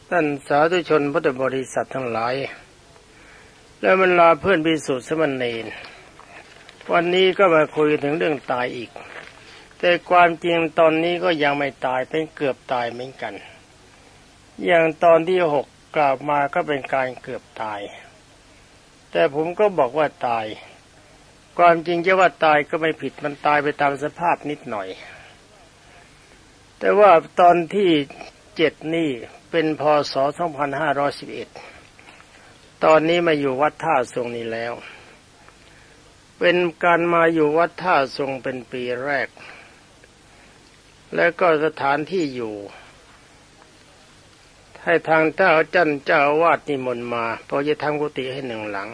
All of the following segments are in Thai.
ท่านสาธุชนพุทธบริษัททั้งหลายและบรรดาเพื่อนภิกษุสามเณรวันนี้ก็มาคุยถึงเรื่องตายอีกแต่ความจริงตอนนี้ก็ยังไม่ตายเป็นเกือบตายเหมือนกันอย่างตอนที่6กล่าวมาก็เป็นการเกือบตายแต่ผมก็บอกว่าตายความจริงจะว่าตายก็ไม่ผิดมันตายไปตามสภาพนิดหน่อยแต่ว่าตอนที่7นี่เป็นพ.ศ. 2511ตอนนี้มาอยู่วัดท่าทรงนี้แล้วเป็นการมาอยู่วัดท่าทรงเป็นปีแรกและก็สถานที่อยู่ให้ทางเจ้าอาวาสนิมนต์มาพอจะทำกุฏิให้1หลัง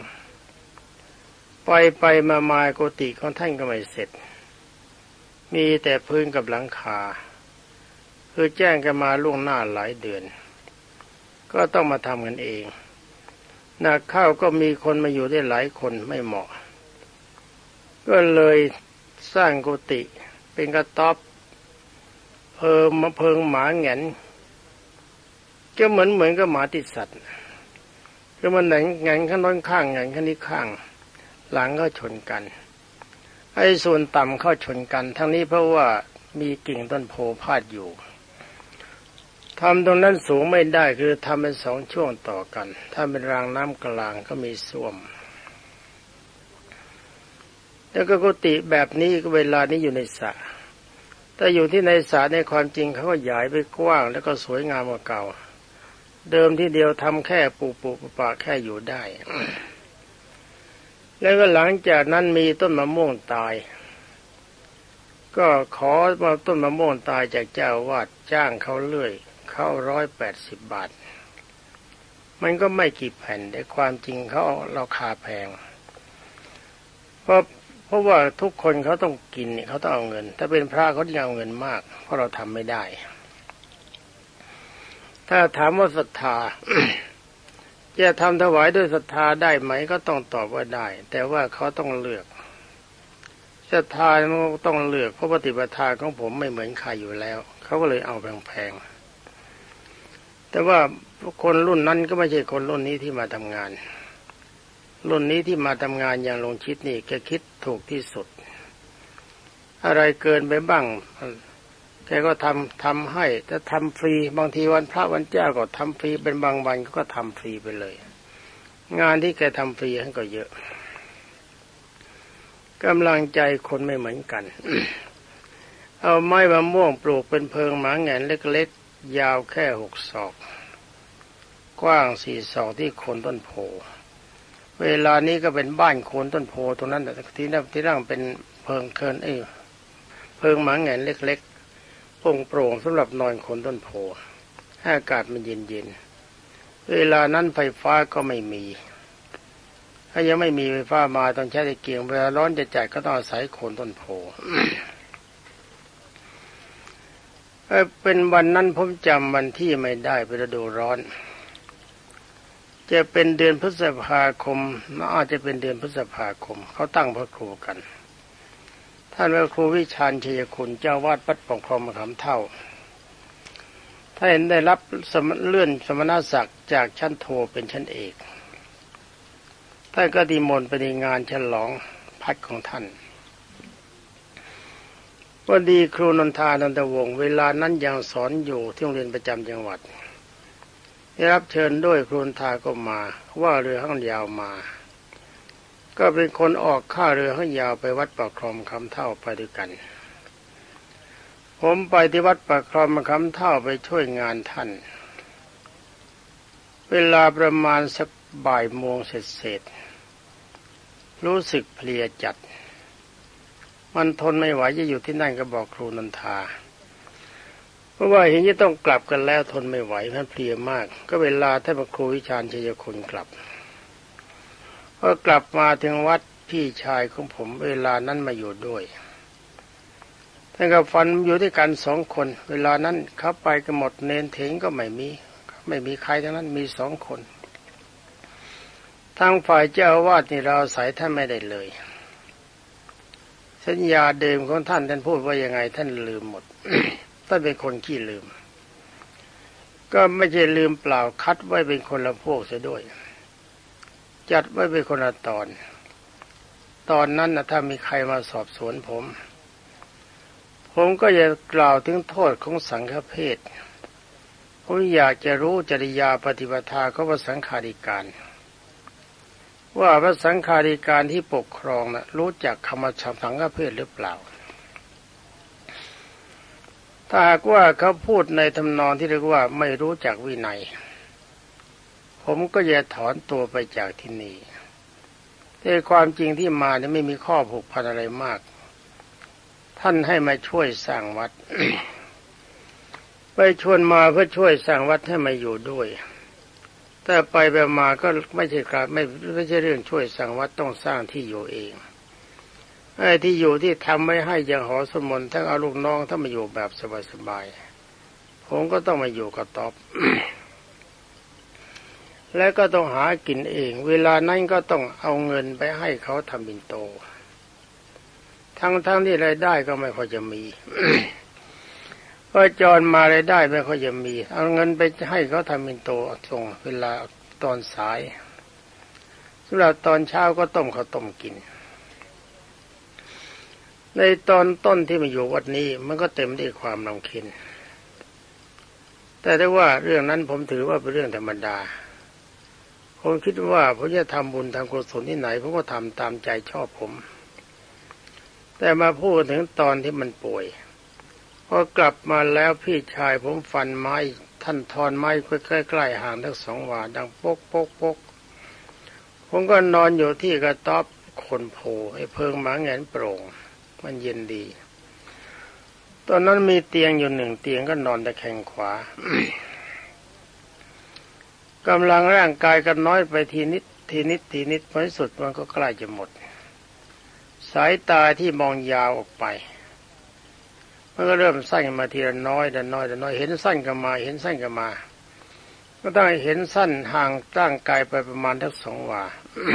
ไปมากุฏิของท่านก็ไม่เสร็จมีแต่พื้นกับหลังคาคือแจ้งกันมาล่วงหน้าหลายเดือนก็ต้องมาทำกันเองหนักเข้าก็มีคนมาอยู่ได้หลายคนไม่เหมาะก็เลยสร้างกุฏิเป็นกระต๊อบเพิงหมาแหงนก็เหมือนกับหมาติดสัตว์ก็มันแหงนข้างโน้นข้างแหงนข้างนี้ข้างหลังก็ชนกันไอ้ส่วนต่ำเข้าชนกันทั้งนี้เพราะว่ามีกิ่งต้นโพพาดอยู่ทำตรงนั้นสูงไม่ได้คือทำเป็น2ช่วงต่อกันถ้าเป็นรางน้ำกลางก็มีส้วมแล้วก็กุฏิแบบนี้ก็เวลานี้อยู่ในสระแต่อยู่ที่ในสระในความจริงเขาก็ใหญ่ไปกว้างแล้วก็สวยงามกว่าเก่าเดิมที่เดียวทำแค่ปูปะแค่อยู่ได้ แล้วก็หลังจากนั้นมีต้นมะม่วงตายก็ขอมาต้นมะม่วงตายจากเจ้าวาดจ้างเขาเลื่อยเข้า180 บาทมันก็ไม่กี่แผ่นแต่ความจริงเขาราคาแพงเพราะว่าทุกคนเขาต้องกินเขาต้องเอาเงินถ้าเป็นพระเขาจะเอาเงินมากเพราะเราทำไม่ได้ถ้าถามว่าศรัทธา จะทำถวายด้วยศรัทธาได้ไหมก็ต้องตอบว่าได้แต่ว่าเขาต้องเลือกศรัทธาต้องเลือกเพราะปฏิปทาของผมไม่เหมือนใครอยู่แล้วเขาก็เลยเอาแพงๆแต่ว่าคนรุ่นนั้นก็ไม่ใช่คนรุ่นนี้ที่มาทำงานรุ่นนี้ที่มาทำงานอย่างลงชิดนี่แกคิดถูกที่สุดอะไรเกินไปบ้างแกก็ทำให้ถ้าทำฟรีบางทีวันพระวันเจ้าก็ทำฟรีเป็นบางวันก็ทำฟรีไปเลยงานที่แกทำฟรีก็เยอะกำลังใจคนไม่เหมือนกัน เอาไม้มะม่วงปลูกเป็นเพิงหมาแหงนเล็กๆยาวแค่6 ศอกกว้าง4 ศอกที่โคนต้นโพเวลานี้ก็เป็นบ้านโคนต้นโพตรงนั้นที่นั่งเป็นเพิงเพิงหมาแหงนเล็กๆโปร่งสำหรับนอนโคนต้นโพอากาศมันเย็นๆเวลานั้นไฟฟ้าก็ไม่มีถ้ายังไม่มีไฟฟ้ามาต้องใช้ตะเกียงเวลาร้อนจะจัดก็ต้องอาศัยโคนต้นโพ เป็นวันนั้นผมจำวันที่ไม่ได้เป็นฤดูร้อนจะเป็นเดือนพฤษภาคมอาจจะเป็นเดือนพฤษภาคมเขาตั้งพระครูกันท่านพระครูวิชาญชัยคุณเจ้าวาดวัดป่องคลองมะขามเท่าท่านได้รับเลื่อนสมณศักดิ์จากชั้นโทเป็นชั้นเอกท่านก็นิมนต์ไปในงานฉลองพัดของท่านวันดีครูนนทานันทวงศ์เวลานั้นยังสอนอยู่ที่โรงเรียนประจำจังหวัดได้รับเชิญด้วยครูนนทาก็มาว่าเรือข้างยาวมาก็เป็นคนออกค่าเรือข้างยาวไปวัดปากคลองคำเท่าไปด้วยกันผมไปที่วัดปากคลองคำเท่าไปช่วยงานท่านเวลาประมาณสักบ่ายโมงเสร็จรู้สึกเพลียจัดมันทนไม่ไหวจะอยู่ที่นั่นก็บอกครูนันทาเพราะว่าเห็นจะต้องกลับกันแล้วทนไม่ไหวมันเพลียมากก็เวลาท่านพระครูวิชาญชัยคุณกลับพอกลับมาถึงวัดพี่ชายของผมเวลานั้นมาอยู่ด้วยท่านกับฟันอยู่ด้วยกัน2 คนเวลานั้นเขาไปกันหมดเนนเถงก็ไม่มีใครทั้งนั้นมี2 คนทางฝ่ายเจ้าอาวาสนี่เราอาศัยท่านไม่ได้เลยสัญญาเดิมของท่านพูดว่ายังไงท่านลืมหมด ท่านเป็นคนขี้ลืมก็ไม่ใช่ลืมเปล่าคัดไว้เป็นคนละพวกเสียด้วยจัดไว้เป็นคนละตอนนั้นนะถ้ามีใครมาสอบสวนผมก็จะกล่าวถึงโทษของสังฆเพศผมอยากจะรู้จริยาปฏิปทาของพระสังฆาธิการว่าพระสังฆาธิการที่ปกครองนะรู้จักคำว่าสังฆเพศหรือเปล่าถ้าหากว่าเขาพูดในทำนองที่เรียกว่าไม่รู้จักวินัยผมก็จะถอนตัวไปจากที่นี่แต่ความจริงที่มาเนี่ยไม่มีข้อผูกพันอะไรมากท่านให้มาช่วยสร้างวัด ไปชวนมาเพื่อช่วยสร้างวัดให้มาอยู่ด้วยแต่ไปมาก็ไม่ใช่ครับไม่ใช่เรื่องช่วยสร้างวัดต้องสร้างที่อยู่เองไอ้ที่อยู่ที่ทำไว้ให้อย่างหอสวดมนต์ทั้งเอาลูกน้องถ้ามาอยู่แบบสบายๆผมก็ต้องมาอยู่กับต๊อบ แล้วก็ต้องหากินเองเวลานั้นก็ต้องเอาเงินไปให้เขาทำบิณโตทั้งที่รายได้ก็ไม่ค่อยจะมี พอจรมารายได้ไม่ค่อยจะมีเอาเงินไปให้เขาทำบิณโตส่งเวลาตอนสายสำหรับตอนเช้าก็ต้มข้าวต้มกินในตอนต้นที่มาอยู่วัดนี้มันก็เต็มด้วยความรำเค็ญแต่ได้ว่าเรื่องนั้นผมถือว่าเป็นเรื่องธรรมดาผมคิดว่าผมจะทำบุญทำกุศลที่ไหนผมก็ทำตามใจชอบผมแต่มาพูดถึงตอนที่มันป่วยพอกลับมาแล้วพี่ชายผมฟันไม้ท่านทอนไม้ใกล้ๆห่างทั้งสองวาดังปกปกปกผมก็นอนอยู่ที่กระต๊อบคนโพไอ้เพิงหมาแงนโปร่งมันเย็นดีตอนนั้นมีเตียงอยู่หนึ่งเตียงก็นอนตะแคงขวา กำลังร่างกายก็น้อยไปทีนิดผลสุดมันก็ใกล้จะหมดสายตาที่มองยาวออกไปมันก็เริ่มสั้นมาทีละน้อยเห็นสั้นก็มาเห็นสั้นก็มาก็ต้องเห็นสั้นห่างร่างกายไปประมาณทั้ง2 วา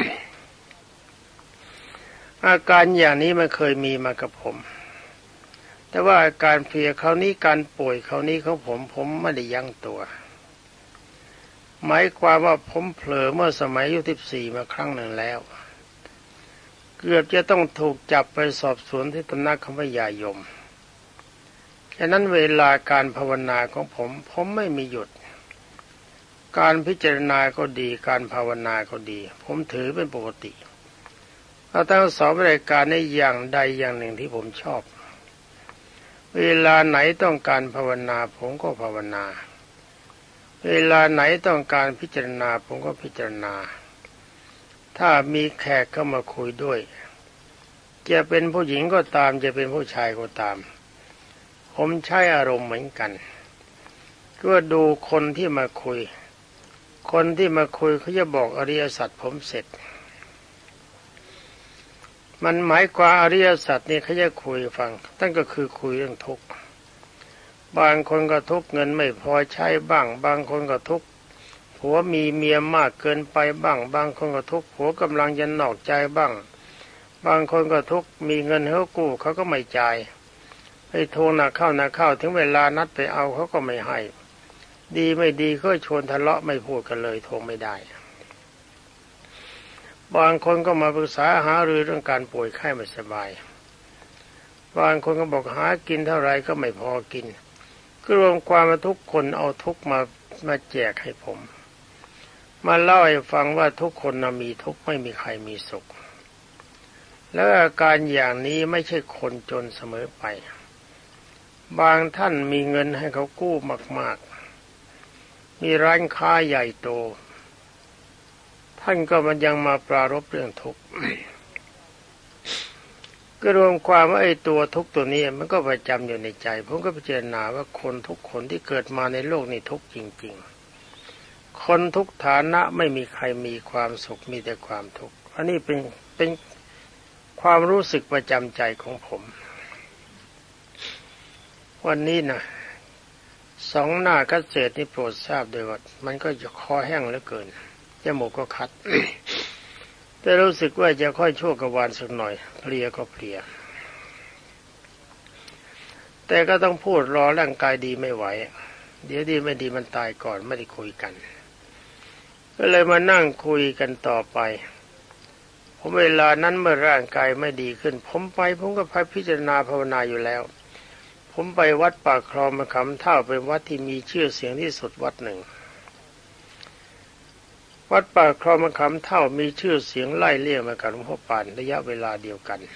อาการอย่างนี้มันเคยมีมากับผมแต่ว่าอาการเพลียคราวนี้การป่วยคราวนี้ของผมไม่ได้ยั้งตัวหมายความว่าผมเผลอเมื่อสมัยอายุ14มาครั้งหนึ่งแล้วเกือบจะต้องถูกจับไปสอบสวนที่ตำนักของพระยายมฉะนั้นเวลาการภาวนาของผมไม่มีหยุดการพิจารณาก็ดีการภาวนาก็ดีผมถือเป็นปกติเราตั้งสองรายการในอย่างใดอย่างหนึ่งที่ผมชอบเวลาไหนต้องการภาวนาผมก็ภาวนาเวลาไหนต้องการพิจารณาผมก็พิจารณาถ้ามีแขกเข้ามาคุยด้วยจะเป็นผู้หญิงก็ตามจะเป็นผู้ชายก็ตามผมใช้อารมณ์เหมือนกันก็ดูคนที่มาคุยเขาจะบอกอริยสัจผมเสร็จมันหมายความอริยสัจนี่เขาจะคุยฟังนั่นก็คือคุยเรื่องทุกข์บางคนก็ทุกข์เงินไม่พอใช้บ้างบางคนก็ทุกข์ผัวมีเมียมากเกินไปบ้างบางคนก็ทุกข์ผัวกำลังจะนอกใจบ้างบางคนก็ทุกข์มีเงินเขากู้เขาก็ไม่จ่ายให้ทวงหนักเข้าถึงเวลานัดไปเอาเขาก็ไม่ให้ดีไม่ดีก็ชวนทะเลาะไม่พูดกันเลยทวงไม่ได้บางคนก็มาปรึกษาหารือเรื่องการป่วยไข้ไม่สบายบางคนก็บอกหากินเท่าไรก็ไม่พอกินก็รวมความมาทุกคนเอาทุกมาแจกให้ผมมาเล่าให้ฟังว่าทุกคนมีทุกข์ไม่มีใครมีสุขแล้วอาการอย่างนี้ไม่ใช่คนจนเสมอไปบางท่านมีเงินให้เขากู้มากๆมีร้านค้าใหญ่โตท่านก็มันยังมาปรารภเรื่องทุกข์ ก็รวมความว่าไอ้ตัวทุกข์ตัวนี้มันก็ประจำอยู่ในใจผมก็พิจารณาว่าคนทุกคนที่เกิดมาในโลกนี้ทุกข์จริงๆคนทุกฐานะไม่มีใครมีความสุขมีแต่ความทุกข์อันนี้เป็นความรู้สึกประจำใจของผมวันนี้นะ2 หน้าคัดเศษนี่โปรดทราบด้วยว่ามันก็จะคอแห้งเหลือเกินจมูกก็คัด แต่รู้สึกว่าจะค่อยชั่วกวาลสักหน่อยเพลียก็เพลียแต่ก็ต้องพูดรอร่างกายดีไม่ไหวเดี๋ยวดีไม่ดีมันตายก่อนไม่ได้คุยกันก็เลยมานั่งคุยกันต่อไปผมเวลานั้นเมื่อร่างกายไม่ดีขึ้นผมก็ไปพิจารณาภาวนาอยู่แล้วผมไปวัดป่าคลองมะขามเท่าเป็นวัดที่มีชื่อเสียงที่สุดวัดหนึ่งวัดป่าคลองมะขามเท่ามีชื่อเสียงไล่เลี่ยมากับหลวงพ่อปานระยะเวลาเดียวกัน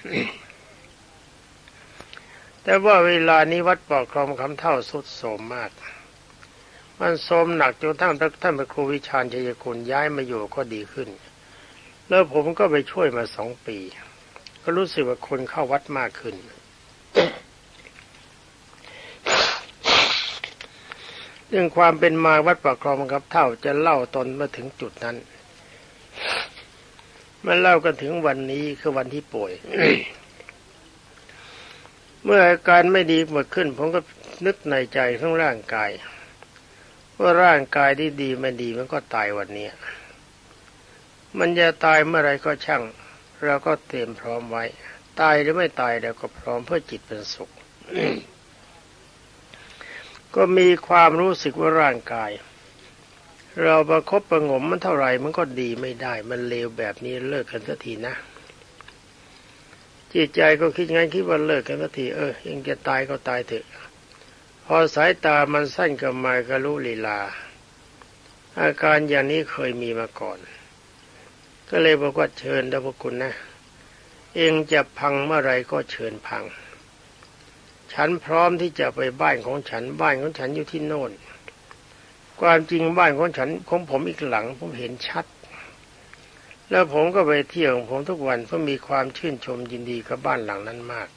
แต่ว่าเวลานี้วัดป่าคลองมะขามเท่าทรุดโทรมมากมันโทรมหนักจนท่านพระครูวิชาญชัยคุณย้ายมาอยู่ก็ดีขึ้นแล้วผมก็ไปช่วยมา2 ปีก็รู้สึกว่าคนเข้าวัดมากขึ้น เรื่องความเป็นมาวัดป่าคลองมะขามเท่าจะเล่าตอนมาถึงจุดนั้นมาเล่ากันถึงวันนี้คือวันที่ป่วย เมื่ออาการไม่ดีหมดขึ้นผมก็นึกในใจของร่างกายว่าร่างกายที่ดีไม่ดีมันก็ตายวันนี้มันจะตายเมื่อไรก็ช่างเราก็เตรียมพร้อมไว้ตายหรือไม่ตายเราก็พร้อมเพื่อจิตเป็นสุข ก็มีความรู้สึกว่าร่างกายเราประคบประงมมันเท่าไหร่มันก็ดีไม่ได้มันเลวแบบนี้เลิกกันสักทีนะจิตใจก็คิดงั้นคิดว่าเลิกกันสักทียังจะตายก็ตายเถอะพอสายตามันสั้นกับมาก็รู้ลีลาอาการอย่างนี้เคยมีมาก่อนก็เลยบอกว่าเชิญท่านพระคุณนะเองจะพังเมื่อไรก็เชิญพังฉันพร้อมที่จะไปบ้านของฉันอยู่ที่โน่นความจริงบ้านของผมอีกหลังผมเห็นชัดแล้วผมก็ไปเที่ยวของผมทุกวันเพราะมีความชื่นชมยินดีกับบ้านหลังนั้นมาก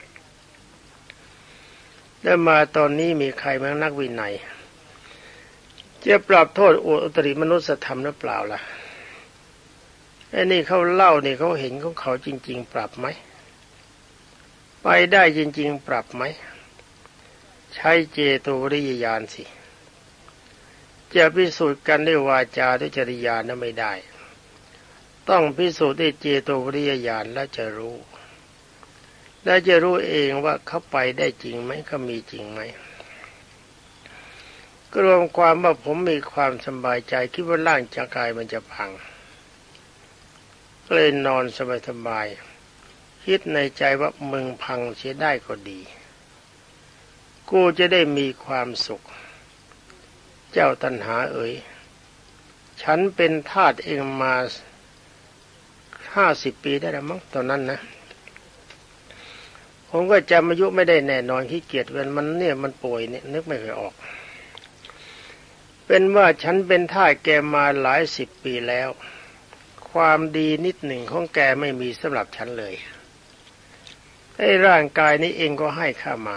แล้วมาตอนนี้มีใครมานักวินัยจะปรับโทษอุตริมนุสธรรมหรือเปล่าล่ะไอ้นี่เขาเล่านี่เขาเห็นของเขาจริงๆปรับไหมไปได้จริงๆปรับไหมใช้เจโตวริยญาณสิจะพิสูจน์กันด้วยวาจาด้วยจริยานั้นไม่ได้ต้องพิสูจน์ด้วยเจโตวริยญาณแล้วจะรู้เองว่าเขาไปได้จริงไหมเขามีจริงไหมก็รวมความว่าผมมีความสบายใจคิดว่าร่างกายมันจะพังเลยนอนสบายๆคิดในใจว่ามึงพังเสียได้ก็ดีกูจะได้มีความสุขเจ้าตัณหาเอ๋ยฉันเป็นทาสเองมา50 ปีได้แล้วมั้งตอนนั้นนะผมก็จำอายุไม่ได้แน่นอนขี้เกียจมันป่วยเนี่ยนึกไม่เคยออกเป็นว่าฉันเป็นทาสแกมาหลาย10 ปีแล้วความดีนิดหนึ่งของแกไม่มีสำหรับฉันเลยไอ้ร่างกายนี้เองก็ให้ข้ามา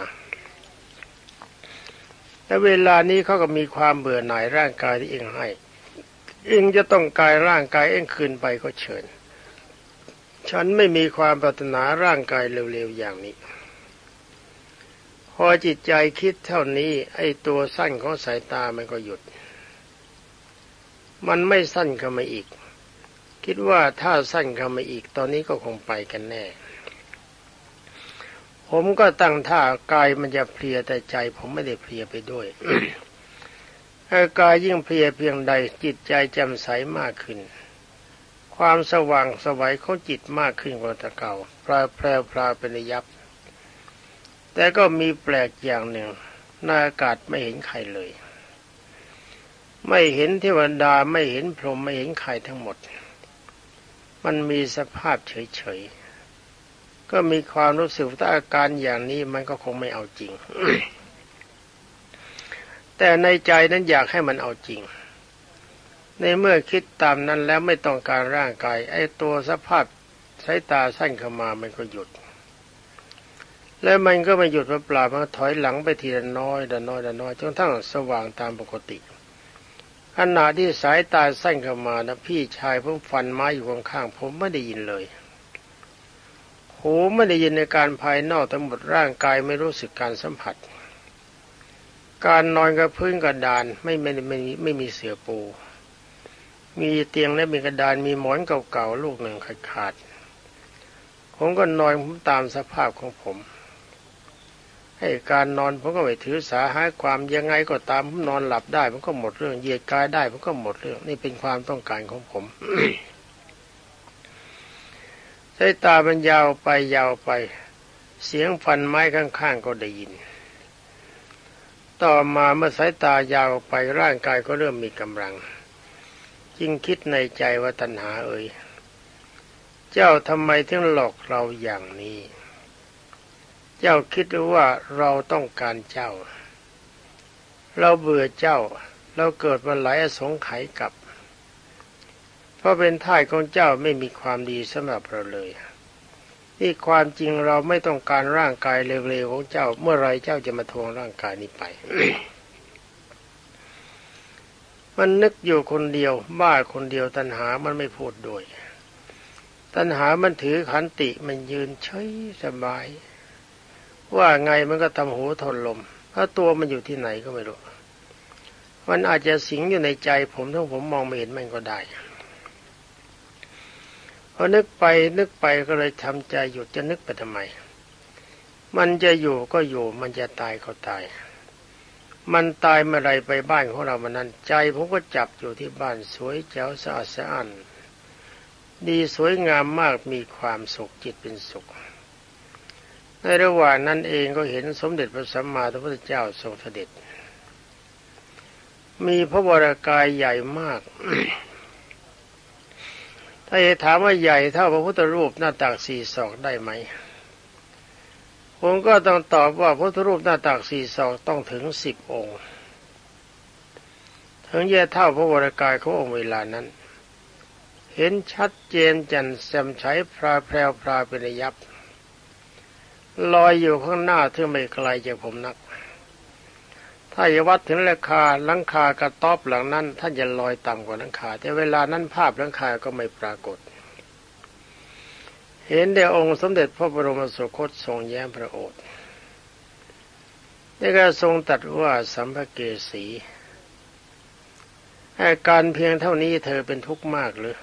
แต่เวลานี้เขาก็มีความเบื่อหน่ายร่างกายที่เองให้เองจะต้องการร่างกายเองคืนไปก็เชิญฉันไม่มีความปรารถนาร่างกายเร็วๆอย่างนี้พอจิตใจคิดเท่านี้ไอ้ตัวสั้นของสายตามันก็หยุดมันไม่สั้นเข้ามาอีกคิดว่าถ้าสั้นเข้ามาอีกตอนนี้ก็คงไปกันแน่ผมก็ตั้งท่ากายมันจะเพลียแต่ใจผมไม่ได้เพลียไปด้วย กายยิ่งเพลียเพียงใดจิตใจแจ่มใสมากขึ้นความสว่างไสวของจิตมากขึ้นกว่าแต่เก่าพลาเป็นระยับแต่ก็มีแปลกอย่างหนึ่งในอากาศไม่เห็นใครเลยไม่เห็นเทวดาไม่เห็นพรหมไม่เห็นใครทั้งหมดมันมีสภาพเฉยๆก็มีความรู้สึกว่าอาการอย่างนี้มันก็คงไม่เอาจริง แต่ในใจนั้นอยากให้มันเอาจริงในเมื่อคิดตามนั้นแล้วไม่ต้องการร่างกายไอ้ตัวสภาพสายตาสั้นเข้ามามันก็หยุดแล้วมันก็ไม่หยุดเปล่าๆมันถอยหลังไปทีละน้อยจนทั้งสว่างตามปกติขณะที่สายตาสั้นเข้ามานะพี่ชายผมฟันไม้อยู่ข้างๆผมไม่ได้ยินเลยหูไม่ได้ยินในการภายนอกทั้งหมดร่างกายไม่รู้สึกการสัมผัสการนอนกับพื้นกระดานไม่มีเสื่อปูมีเตียงและมีกระดานมีหมอนเก่าๆลูกหนึ่งขาดผมก็นอนผมตามสภาพของผมให้การนอนผมก็ไม่ถือสาหาความยังไงก็ตามผมนอนหลับได้ผมก็หมดเรื่องเหยียดกายได้ผมก็หมดเรื่องนี่เป็นความต้องการของผม สายตามันยาวไปยาวไปเสียงฟันไม้ข้างๆก็ได้ยินต่อมาเมื่อสายตายาวไปร่างกายก็เริ่มมีกำลังจึงคิดในใจว่าตัณหาเอ่ยเจ้าทำไมถึงหลอกเราอย่างนี้เจ้าคิดว่าเราต้องการเจ้าเราเบื่อเจ้าเราเกิดมาหลายอสงไขยกับเพราะเป็นทาสของเจ้าไม่มีความดีสำหรับเราเลยนี่ความจริงเราไม่ต้องการร่างกายเร็วๆของเจ้าเมื่อไรเจ้าจะมาทวงร่างกายนี้ไป มันนึกอยู่คนเดียวบ้าคนเดียวตัณหามันไม่พูดด้วยตัณหามันถือขันติมันยืนเฉยสบายว่าไงมันก็ทำหูทนลมเพราะตัวมันอยู่ที่ไหนก็ไม่รู้มันอาจจะสิงอยู่ในใจผมถ้าผมมองไม่เห็นมันก็ได้พอนึกไปก็เลยทำใจหยุดจะนึกไปทำไมมันจะอยู่ก็อยู่มันจะตายก็ตายมันตายเมื่อไรไปบ้านของเรามันนั้นใจผมก็จับอยู่ที่บ้านสวยแจ๋วสะอาดสะอ้านดีสวยงามมากมีความสุขจิตเป็นสุขในระหว่างนั้นเองก็เห็นสมเด็จพระสัมมาสัมพุทธเจ้าทรงเสด็จมีพระวรากายใหญ่มาก ถ้าจะถามว่าใหญ่เท่าพระพุทธรูปหน้าตัก4 ศอกได้ไหมผมก็ต้องตอบว่าพระพุทธรูปหน้าตัก4 ศอกต้องถึง10 องค์ถึงจะเท่าพระวรากายขององค์เวลานั้นเห็นชัดเจนแจ่มแจ่มใสพราแพรวพราเป็นระยับลอยอยู่ข้างหน้าที่ไม่ไกลจากผมนักถ้าจะวัดถึงราคาหลังคากระต๊อบหลังนั้นท่านจะลอยต่ำกว่าหลังคาแต่เวลานั้นภาพหลังคาก็ไม่ปรากฏเห็นได้องค์สมเด็จพระบรมสุคตทรงแย้มพระโอษฐ์ได้ก็ทรงตรัสว่าสัมภเกสีอาการเพียงเท่านี้เธอเป็นทุกข์มากหรือ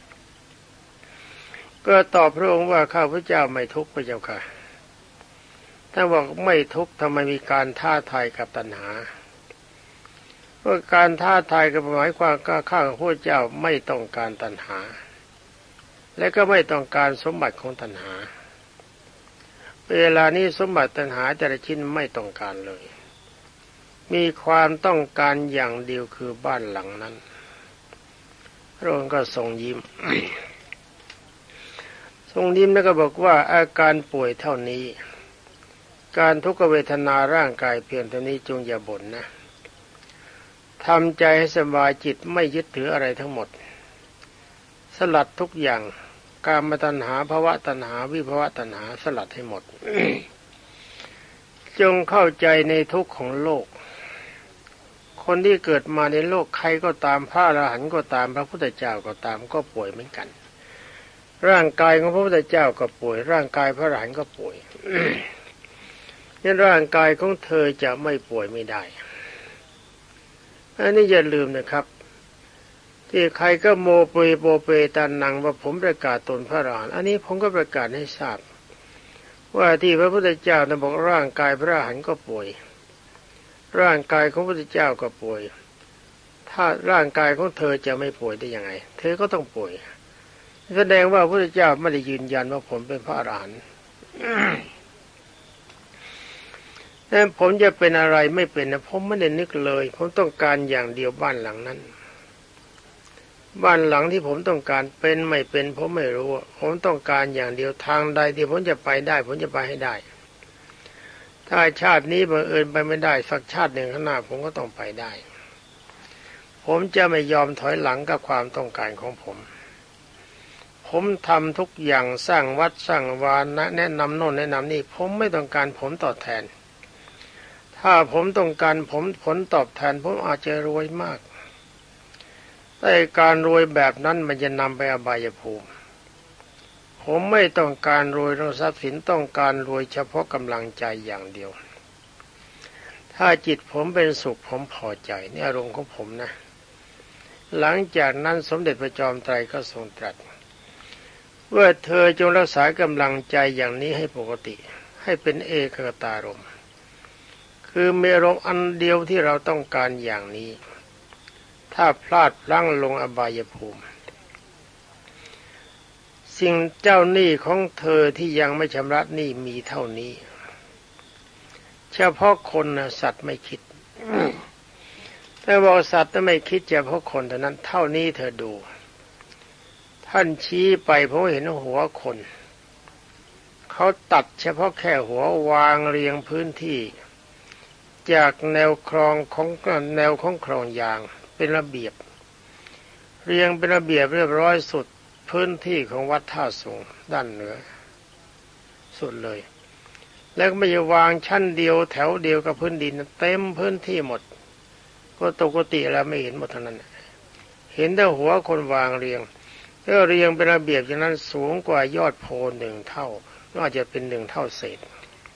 ก็ตอบพระองค์ว่าข้าพเจ้าไม่ทุกข์พระเจ้าค่ะถ้าบอกไม่ทุกข์ทำไมมีการท้าทายกับตัณหาว่าการท้าทายกับหมายความข้าพระเจ้าไม่ต้องการตัณหาและก็ไม่ต้องการสมบัติของตัณหาเวลานี้สมบัติตัณหาแต่ละชิ้นไม่ต้องการเลยมีความต้องการอย่างเดียวคือบ้านหลังนั้นพระองค์ก็ทรงยิ้ม ทรงยิ้มแล้วก็บอกว่าอาการป่วยเท่านี้การทุกขเวทนาร่างกายเพียงเท่านี้จงอย่าบ่นนะทำใจให้สบายจิตไม่ยึดถืออะไรทั้งหมดสลัดทุกอย่างกามตัณหาภวตัณหาวิภวตัณหาสลัดให้หมด จงเข้าใจในทุกข์ของโลกคนที่เกิดมาในโลกใครก็ตามพระอรหันต์ก็ตามพระพุทธเจ้าก็ตามก็ป่วยเหมือนกันร่างกายของพระพุทธเจ้าก็ป่วยร่างกายพระอรหันต์ก็ป่วย นี่ร่างกายของเธอจะไม่ป่วยไม่ได้อันนี้อย่าลืมนะครับที่ใครก็โมเปโปเปตานังว่าผมประกาศตนพระอรหันต์อันนี้ผมก็ประกาศให้ทราบว่าที่พระพุทธเจ้าได้บอกร่างกายพระอรหันต์ก็ป่วยร่างกายของพระพุทธเจ้าก็ป่วยถ้าร่างกายของเธอจะไม่ป่วยได้ยังไงเธอก็ต้องป่วยแสดงว่าพระพุทธเจ้าไม่ได้ยืนยันว่าผมเป็นพระอรหันต์ แต่ผมจะเป็นอะไรไม่เป็นนะผมไม่ได้นึกเลยผมต้องการอย่างเดียวบ้านหลังนั้นบ้านหลังที่ผมต้องการเป็นไม่เป็นผมไม่รู้ผมต้องการอย่างเดียวทางใดที่ผมจะไปได้ผมจะไปให้ได้ถ้าชาตินี้บังเอิญไปไม่ได้สักชาติหนึ่งข้างหน้าผมก็ต้องไปได้ผมจะไม่ยอมถอยหลังกับความต้องการของผมทำทุกอย่างสร้างวัดสร้างวานะแนะนำโน่นแนะนำนี่ผมไม่ต้องการผลตอบแทนถ้าผมต้องการผลตอบแทนผมอาจจะรวยมากแต่การรวยแบบนั้นมันจะนำไปอบายภูมิผมไม่ต้องการรวยเรื่องทรัพย์สินต้องการรวยเฉพาะกำลังใจอย่างเดียวถ้าจิตผมเป็นสุขผมพอใจนี่อารมณ์ของผมนะหลังจากนั้นสมเด็จพระจอมไตรก็ทรงตรัสว่าเธอจงรักษากำลังใจอย่างนี้ให้ปกติให้เป็นเอกคตารมณ์คือมีอารมณ์อันเดียวที่เราต้องการอย่างนี้ถ้าพลาดพลั้งลงอบายภูมิสิ่งเจ้าหนี้ของเธอที่ยังไม่ชำระหนี้มีเท่านี้เฉพาะคนนะสัตว์ไม่คิด แต่บอกสัตว์ไม่คิดเฉพาะคนเท่านั้นเท่านี้เธอดูท่านชี้ไปเพราะเห็นหัวคนเขาตัดเฉพาะแค่หัววางเรียงพื้นที่จากแนวคลองของแนวของคลองยางเป็นระเบียบเรียงเป็นระเบียบเรียบร้อยสุดพื้นที่ของวัดท่าสูงด้านเหนือสุดเลยแล้วก็ไม่จะวางชั้นเดียวแถวเดียวกับพื้นดินเต็มพื้นที่หมดก็ปกติแล้วไม่เห็นหมดทั้งนั้นเห็นแต่หัวคนวางเรียงแล้วเรียงเป็นระเบียบอย่างนั้นสูงกว่ายอดโพ1 เท่าน่าจะเป็น1 เท่าเศษ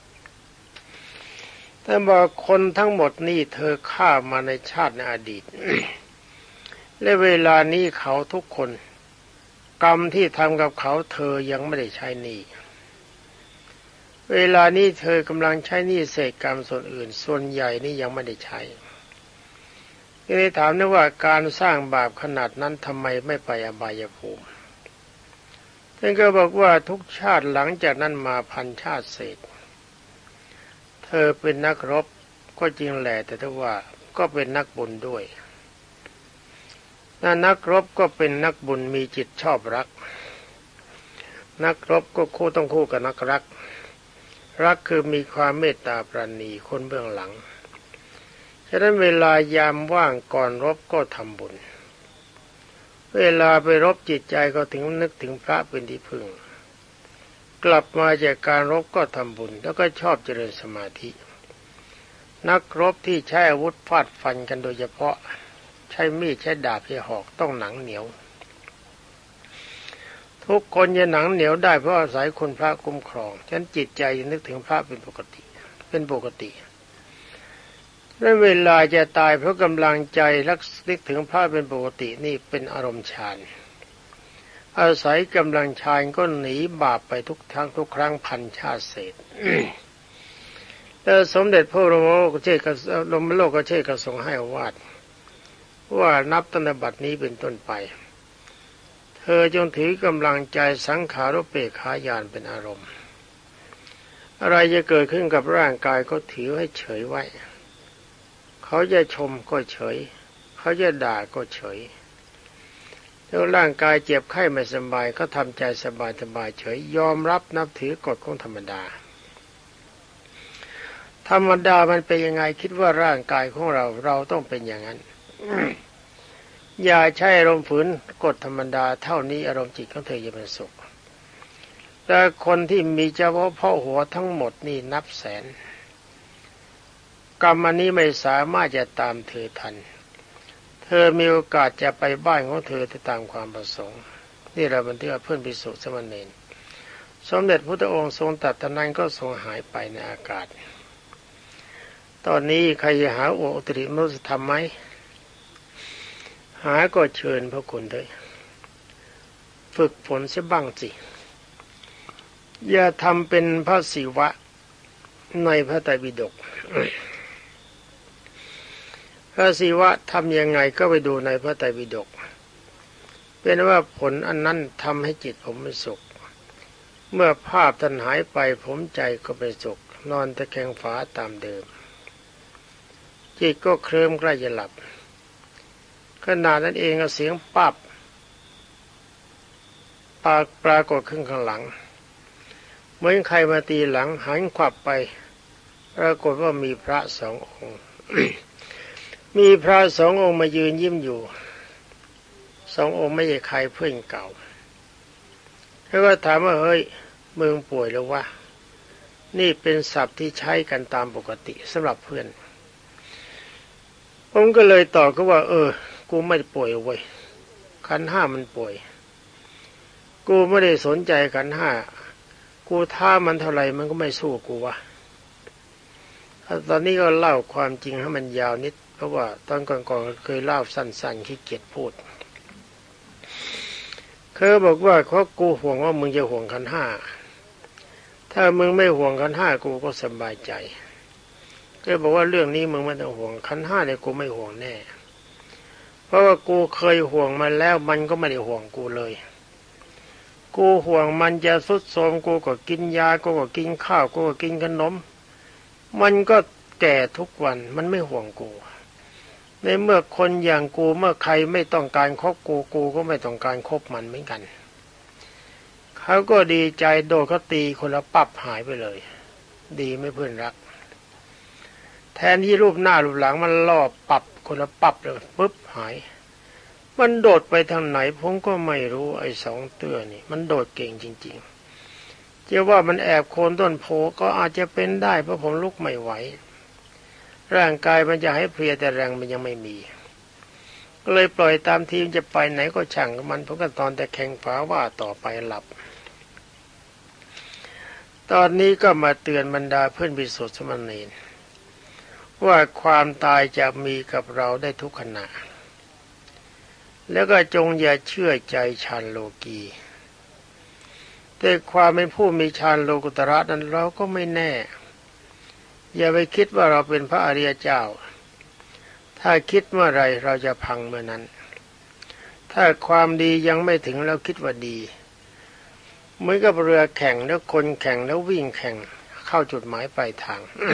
แต่บอกคนทั้งหมดนี่เธอฆ่ามาในชาติในอดีต และเวลานี้เขาทุกคนกรรมที่ทำกับเขาเธอยังไม่ได้ใช้หนี้เวลานี้เธอกำลังใช้หนี้เศษกรรมส่วนอื่นส่วนใหญ่นี่ยังไม่ได้ใช้ก็เลยถามนะว่าการสร้างบาปขนาดนั้นทำไมไม่ไปอบายภูมิท่านก็บอกว่าทุกชาติหลังจากนั้นมา1,000 ชาติเศษเธอเป็นนักรบก็จริงแหละแต่ถ้าว่าก็เป็นนักบุญด้วยนักรบก็เป็นนักบุญมีจิตชอบรักนักรบก็ต้องคู่กับนักรักรักคือมีความเมตตาปราณีคนเบื้องหลังฉะนั้นเวลายามว่างก่อนรบก็ทำบุญเวลาไปรบจิตใจก็ถึงนึกถึงพระเป็นที่พึ่งกลับมาจากการรบก็ทำบุญแล้วก็ชอบเจริญสมาธินักรบที่ใช้อาวุธฟาดฟันกันโดยเฉพาะใช้มีดใช้ดาบใช้หอกต้องหนังเหนียวทุกคนจะหนังเหนียวได้เพราะอาศัยคุณพระคุ้มครองฉะนั้นจิตใจนึกถึงพระเป็นปกติและเวลาจะตายเพราะกำลังใจนึกถึงพระเป็นปกตินี่เป็นอารมณ์ฌานอาศัยกำลังฌานก็หนีบาปไปทุกครั้ง1,000 ชาติเศษ แล้วสมเด็จพระบรมโลกเชษฐ์ก็ทรงให้วาดว่านับตั้งแต่บัดนี้เป็นต้นไปเธอจงถือกำลังใจสังขารุปเปกขาญาณเป็นอารมณ์อะไรจะเกิดขึ้นกับร่างกายก็ถือให้เฉยไว้เขาจะชมก็เฉยเขาจะด่าก็เฉยแล้วร่างกายเจ็บไข้ไม่สบายก็ทำใจสบายเฉยยอมรับนับถือกฎของธรรมดามันเป็นยังไงคิดว่าร่างกายของเราต้องเป็นอย่างนั้น อย่าใช้อารมณ์ฝืนกฎธรรมดาเท่านี้อารมณ์จิตของเธอจะเป็นสุขแต่คนที่มีเฉพาะหัวทั้งหมดนี่นับแสนกรรมอันนี้ไม่สามารถจะตามเธอทันเธอมีโอกาสจะไปบ้านของเธอตามความประสงค์นี่เราบันทึกเพื่อนภิกษุสมณเณรสมเด็จพระพุทธองค์ทรงตรัสตอนนั้นก็ทรงหายไปในอากาศตอนนี้ใครจะหาอุตริมนุสธรรมไหมหาก็เชิญพระคุณด้วยฝึกฝนเสียบ้างสิอย่าทำเป็นพระศิวะในพระไตรปิฎก พระศิวะทำยังไงก็ไปดูในพระไตรปิฎกเป็นว่าผลอันนั้นทำให้จิตผมเป็นสุขเมื่อภาพท่านหายไปผมใจก็เป็นสุขนอนตะแคงฝาตามเดิมจิตก็เคลิ้มใกล้จะหลับขณะนั้นเองเสียงปั๊บปรากฏขึ้นข้างหลังเหมือนใครมาตีหลังหันขวับไปปรากฏว่ามีพระ2 องค์ มีพระ2 องค์มายืนยิ้มอยู่2 องค์ไม่ใช่ใครเพื่อนเก่าแล้วก็ถามว่าเฮ้ยมึงป่วยหรือวะนี่เป็นศัพท์ที่ใช้กันตามปกติสำหรับเพื่อนผมก็เลยตอบก็ว่ากูไม่ป่วยเว้ยขันธ์ 5มันป่วยกูไม่ได้สนใจขันธ์ 5กูท้ามันเท่าไหร่มันก็ไม่สู้กูวะตอนนี้ก็เล่าความจริงให้มันยาวนิดเพราะว่าตอนก่อนๆเคยเล่าสั้นๆขี้เกียจพูดเขาบอกว่าเพราะกูห่วงว่ามึงจะห่วงขันธ์ 5ถ้ามึงไม่ห่วงขันธ์ 5กูก็สบายใจก็บอกว่าเรื่องนี้มึงไม่ต้องห่วงขันธ์ห้าเนี่ยกูไม่ห่วงแน่เพราะว่ากูเคยห่วงมันแล้วมันก็ไม่ได้ห่วงกูเลยกูห่วงมันจะทรุดโทรมกูก็กินยากูก็กินข้าวกูก็กินขนมมันก็แก่ทุกวันมันไม่ห่วงกูในเมื่อคนอย่างกูเมื่อใครไม่ต้องการคบกูกูก็ไม่ต้องการคบมันเหมือนกันเขาก็ดีใจโดดเขาตีคนละปับหายไปเลยดีไม่เพื่อนรักแทนที่รูปหน้ารูปหลังมันล่อปับคนละปับเลยปุ๊บหายมันโดดไปทางไหนผมก็ไม่รู้ไอ้สองเตื้อนี่มันโดดเก่งจริงๆจะว่ามันแอบโคนต้นโพก็อาจจะเป็นได้เพราะผมลุกไม่ไหวร่างกายมันจะให้เพลียแต่แรงมันยังไม่มีก็เลยปล่อยตามทีมจะไปไหนก็ช่างกับมันผมก็ตอนแต่แข่งฝาว่าต่อไปหลับตอนนี้ก็มาเตือนบรรดาเพื่อนภิกษุสามเณรว่าความตายจะมีกับเราได้ทุกขณะแล้วก็จงอย่าเชื่อใจฌานโลกีแต่ความเป็นผู้มีฌานโลกุตระนั้นเราก็ไม่แน่อย่าไปคิดว่าเราเป็นพระอริยเจ้าถ้าคิดเมื่อไรเราจะพังเมื่อนั้นถ้าความดียังไม่ถึงเราคิดว่าดีเหมือนกับเรือแข่งแล้วคนแข่งแล้ววิ่งแข่งเข้าจุดหมายปลายทาง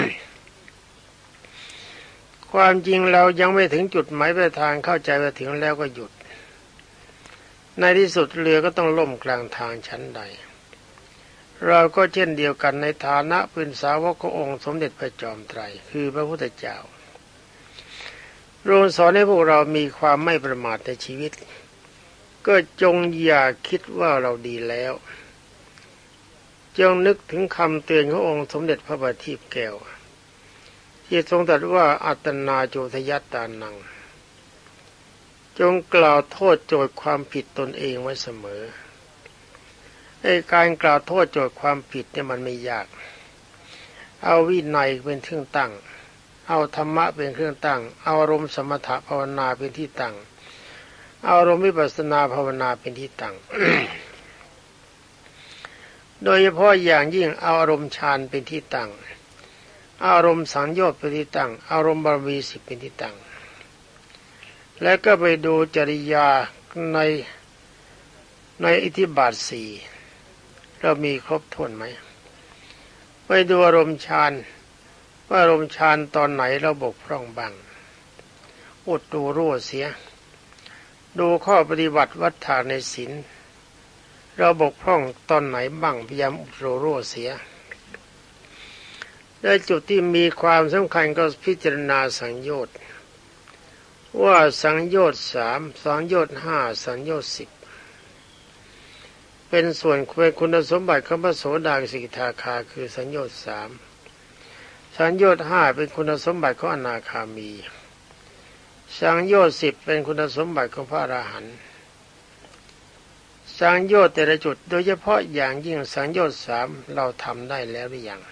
ความจริงเรายังไม่ถึงจุดหมายปลายทางเข้าใจว่าถึงแล้วก็หยุดในที่สุดเรือก็ต้องล่มกลางทางชั้นใดเราก็เช่นเดียวกันในฐานะเป็นสาวกขององค์สมเด็จพระจอมไตรคือพระพุทธเจ้าโรงสอนให้พวกเรามีความไม่ประมาทในชีวิตก็จงอย่าคิดว่าเราดีแล้วจงนึกถึงคำเตือนขององค์สมเด็จพระบัณฑิตแก้วที่ทรงตรัสว่าอัตตนาโจทยัตตานังจงกล่าวโทษโจทย์ความผิดตนเองไว้เสมอไอ้การกล่าวโทษโจทย์ความผิดเนี่ยมันไม่ยากเอาวินัยเป็นเครื่องตั้งเอาธรรมะเป็นเครื่องตั้งเอาอารมณ์สมถะภาวนาเป็นที่ตั้งเอาอารมณ์วิปัสสนาภาวนาเป็นที่ตั้ง โดยเฉพาะอย่างยิ่งเอาอารมณ์ฌานเป็นที่ตั้งเอาอารมณ์สังโยชน์เป็นที่ตั้งอารมณ์บารมี10เป็นที่ตั้งแล้วก็ไปดูจริยาในอิทธิบาท4เรามีครบถ้วนไหมไปดูอารมณ์ฌานว่าอารมณ์ฌานตอนไหนเราบกพร่องบ้างอุดดูรั่วเสียดูข้อปฏิบัติวัฏฏะในศีลเราบกพร่องตอนไหนบ้างพยายามอุดรูรั่วเสียและจุดที่มีความสำคัญก็พิจารณาสังโยชน์ว่าสังโยชน์3สังโยชน์5สังโยชน์10เป็นส่วนคุณสมบัติของพระโสดาสกิทาคาคือสังโยชน์3สังโยชน์5เป็นคุณสมบัติของอนาคามีสังโยชน์10เป็นคุณสมบัติของพระอรหันต์สังโยชน์แต่ละจุดโดยเฉพาะอย่างยิ่งสังโยชน์3เราทำได้แล้วหรือยัง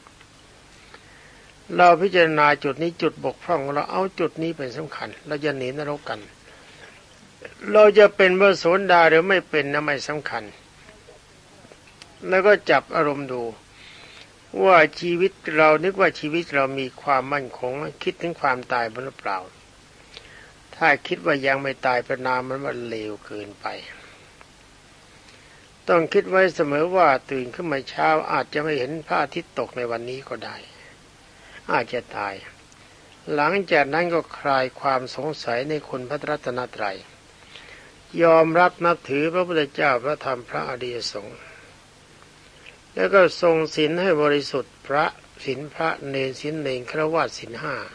เราพิจารณาจุดนี้จุดบกพร่องเราเอาจุดนี้เป็นสำคัญเราจะหนีนรกกันเราจะเป็นพระโสดาหรือไม่เป็นนะไม่สำคัญแล้วก็จับอารมณ์ดูว่าชีวิตเรานึกว่าชีวิตเรามีความมั่นคงคิดถึงความตายบ้างหรือเปล่าถ้าคิดว่ายังไม่ตายประนามมันว่าเลวเกินไปต้องคิดไว้เสมอว่าตื่นขึ้นมาเช้าอาจจะไม่เห็นพระอาทิตย์ตกในวันนี้ก็ได้อาจจะตายหลังจากนั้นก็คลายความสงสัยในคุณพระรัตนตรัยยอมรับนับถือพระพุทธเจ้าพระธรรมพระอริยสงฆ์แล้วก็ทรงศีลให้บริสุทธิ์พระศีลพระเนรศีลเนรฆราวาสศีล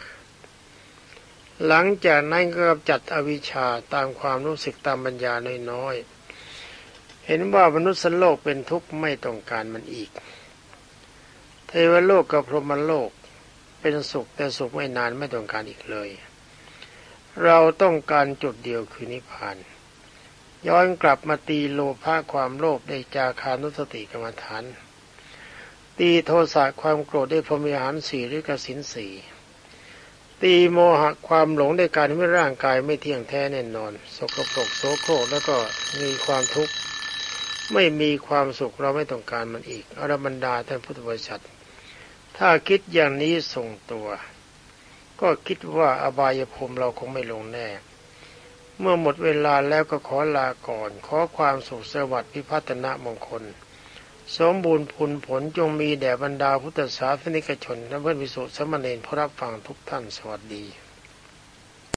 5หลังจากนั้นก็กำจัดอวิชชาตามความรู้สึกตามปัญญาน้อยๆเห็นว่ามนุษย์โลกเป็นทุกข์ไม่ต้องการมันอีกเทวโลกกับพรหมโลกเป็นสุขแต่สุขไม่นานไม่ต้องการอีกเลยเราต้องการจุดเดียวคือนิพพานย้อนกลับมาตีโลภะความโลภได้จาคานุสติกรรมฐานตีโทสะความโกรธได้พรหมิหาร4หรือกสิน4ตีโมหะความหลงได้การที่ร่างกายไม่เที่ยงแท้แน่นอนสกปรกโสโครกแล้วก็มีความทุกข์ไม่มีความสุขเราไม่ต้องการมันอีกอรบรรดาท่านพุทธบริษัทถ้าคิดอย่างนี้ส่งตัวก็คิดว่าอบายภูมิเราคงไม่ลงแน่เมื่อหมดเวลาแล้วก็ขอลาก่อนขอความสุขสวัสดิ์พิพัฒนมงคลสมบูรณ์ผลจงมีแด่บรรดาพุทธศาสนิกชนและเพื่อนภิกษุสามเณรผู้รับฟังทุกท่านสวัสดี